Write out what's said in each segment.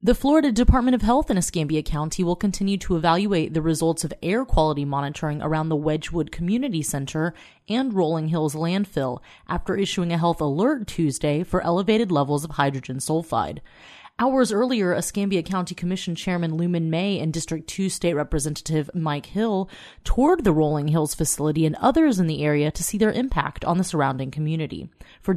The Florida Department of Health in Escambia County will continue to evaluate the results of air quality monitoring around the Wedgwood Community Center and Rolling Hills landfill after issuing a health alert Tuesday for elevated levels of hydrogen sulfide. Hours earlier, Escambia County Commission Chairman Luman May and District 2 State Representative Mike Hill toured the Rolling Hills facility and others in the area to see their impact on the surrounding community. For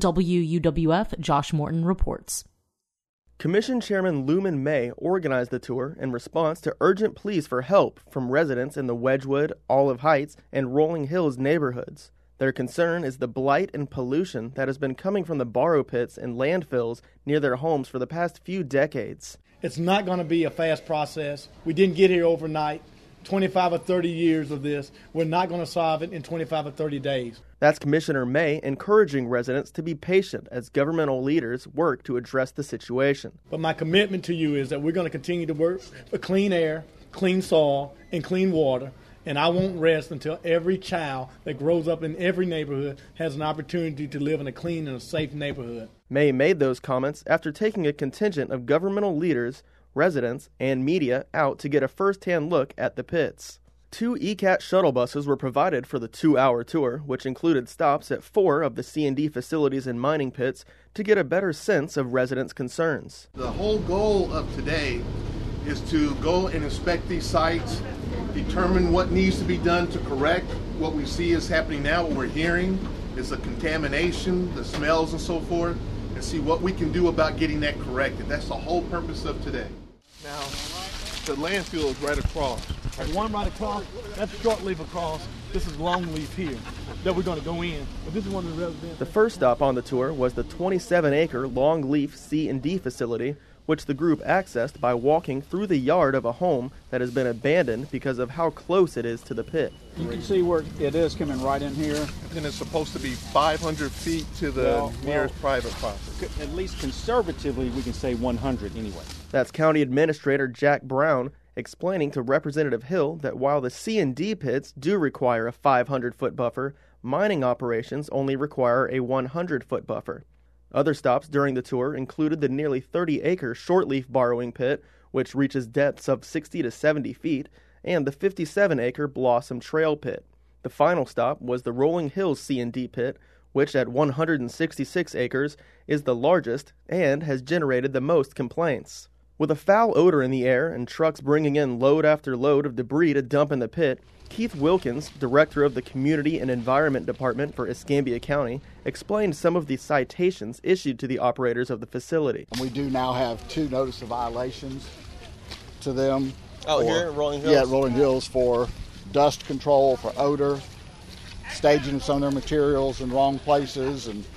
WUWF, Josh Morton reports. Commission Chairman Luman May organized the tour in response to urgent pleas for help from residents in the Wedgwood, Olive Heights, and Rolling Hills neighborhoods. Their concern is the blight and pollution that has been coming from the borrow pits and landfills near their homes for the past few decades. It's not going to be a fast process. We didn't get here overnight. 25 or 30 years of this. We're not going to solve it in 25 or 30 days. That's Commissioner May encouraging residents to be patient as governmental leaders work to address the situation. But my commitment to you is that we're going to continue to work for clean air, clean soil, and clean water. And I won't rest until every child that grows up in every neighborhood has an opportunity to live in a clean and a safe neighborhood. May made those comments after taking a contingent of governmental leaders, residents, and media out to get a first-hand look at the pits. 2 ECAT shuttle buses were provided for the 2-hour tour, which included stops at 4 of the C&D facilities and mining pits to get a better sense of residents' concerns. The whole goal of today is to go and inspect these sites, determine what needs to be done to correct what we see is happening now, what we're hearing is the contamination, the smells and so forth, and see what we can do about getting that corrected. That's the whole purpose of today. Now, the landfill is right across. The one right across, that's short leaf across. This is long leaf here that we're going to go in. But this is one of the residents. The first stop on the tour was the 27-acre long leaf C&D facility, which the group accessed by walking through the yard of a home that has been abandoned because of how close it is to the pit. You can see where it is coming right in here. And it's supposed to be 500 feet to the nearest private property. At least conservatively, we can say 100 anyway. That's County Administrator Jack Brown explaining to Representative Hill that while the C&D pits do require a 500-foot buffer, mining operations only require a 100-foot buffer. Other stops during the tour included the nearly 30-acre shortleaf borrowing pit, which reaches depths of 60 to 70 feet, and the 57-acre Blossom Trail pit. The final stop was the Rolling Hills C&D pit, which at 166 acres is the largest and has generated the most complaints. With a foul odor in the air and trucks bringing in load after load of debris to dump in the pit, Keith Wilkins, director of the Community and Environment Department for Escambia County, explained some of the citations issued to the operators of the facility. And we do now have 2 notice of violations to them. Here at Rolling Hills? Yeah, at Rolling Hills for dust control, for odor, staging of some of their materials in wrong places, and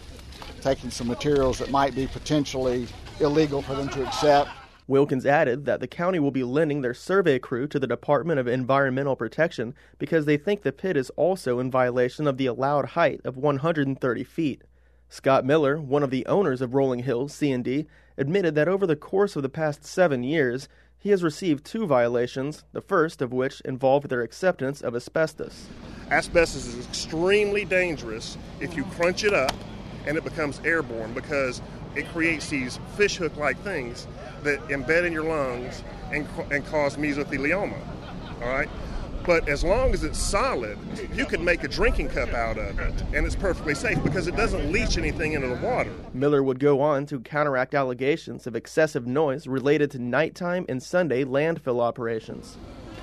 taking some materials that might be potentially illegal for them to accept. Wilkins added that the county will be lending their survey crew to the Department of Environmental Protection because they think the pit is also in violation of the allowed height of 130 feet. Scott Miller, one of the owners of Rolling Hills C&D, admitted that over the course of the past 7 years, he has received 2 violations, the first of which involved their acceptance of asbestos. Asbestos is extremely dangerous if you crunch it up and it becomes airborne because it creates these fishhook-like things that embed in your lungs and cause mesothelioma, all right? But as long as it's solid, you could make a drinking cup out of it, and it's perfectly safe because it doesn't leach anything into the water. Miller would go on to counteract allegations of excessive noise related to nighttime and Sunday landfill operations.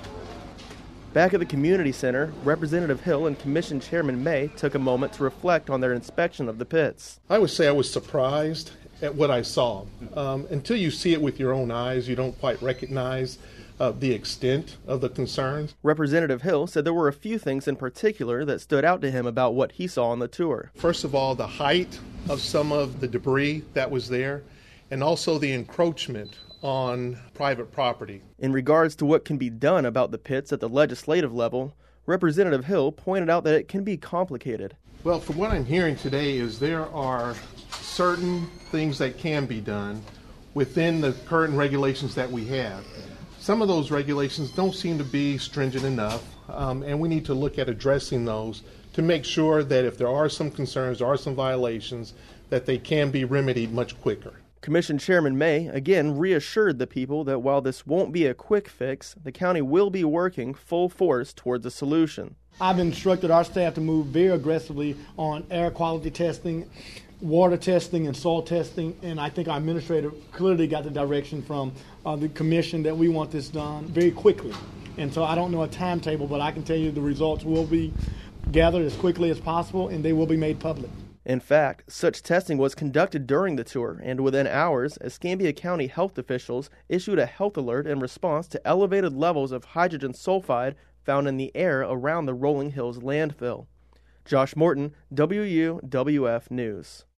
Back at the community center, Representative Hill and Commission Chairman May took a moment to reflect on their inspection of the pits. I would say I was surprised at what I saw. Until you see it with your own eyes, you don't quite recognize the extent of the concerns. Representative Hill said there were a few things in particular that stood out to him about what he saw on the tour. First of all, the height of some of the debris that was there, and also the encroachment on private property. In regards to what can be done about the pits at the legislative level, Representative Hill pointed out that it can be complicated. Well, from what I'm hearing today is there are certain things that can be done within the current regulations that we have. Some of those regulations don't seem to be stringent enough, and we need to look at addressing those to make sure that if there are some concerns, there are some violations, that they can be remedied much quicker. Commission Chairman May again reassured the people that while this won't be a quick fix, the county will be working full force towards a solution. I've instructed our staff to move very aggressively on air quality testing, water testing, and soil testing, and I think our administrator clearly got the direction from the commission that we want this done very quickly. And so I don't know a timetable, but I can tell you the results will be gathered as quickly as possible, and they will be made public. In fact, such testing was conducted during the tour, and within hours, Escambia County health officials issued a health alert in response to elevated levels of hydrogen sulfide found in the air around the Rolling Hills landfill. Josh Morton, WUWF News.